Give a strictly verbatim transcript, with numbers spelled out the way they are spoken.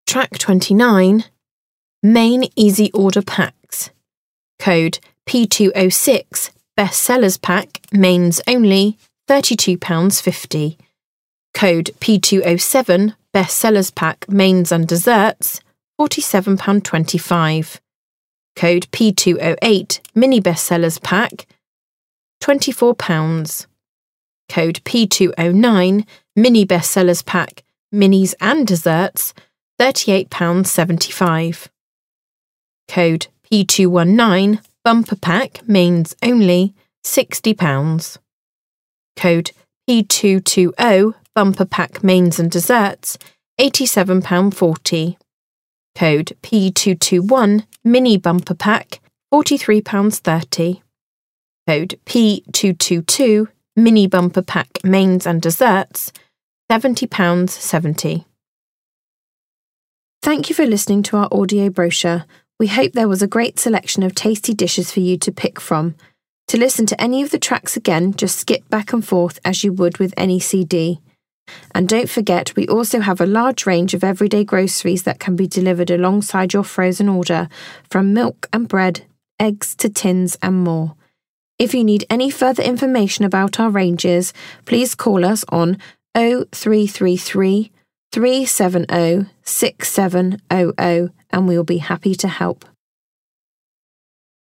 Track twenty-nine, Main Easy Order Packs. Code P two oh six, Bestsellers Pack, Mains Only, thirty-two pounds fifty. Code P two oh seven, Bestsellers Pack, Mains and Desserts, forty-seven pounds twenty-five. Code P two oh eight, Mini Bestsellers Pack, twenty-four pounds. Code P two oh nine, Mini Bestsellers Pack, Minis and Desserts, thirty-eight pounds seventy-five. Code P two nineteen, Bumper Pack, Mains Only, sixty pounds. Code P two twenty, Bumper Pack, Mains and Desserts, eighty-seven pounds forty. Code P two twenty-one, Mini Bumper Pack, forty-three pounds thirty. Code P two twenty-two, Mini Bumper Pack, Mains and Desserts, seventy pounds seventy. Thank you for listening to our audio brochure. We hope there was a great selection of tasty dishes for you to pick from. To listen to any of the tracks again, just skip back and forth as you would with any C D. And don't forget, we also have a large range of everyday groceries that can be delivered alongside your frozen order, from milk and bread, eggs to tins and more. If you need any further information about our ranges, please call us on oh three three three, three seven oh, six seven oh oh and we will be happy to help.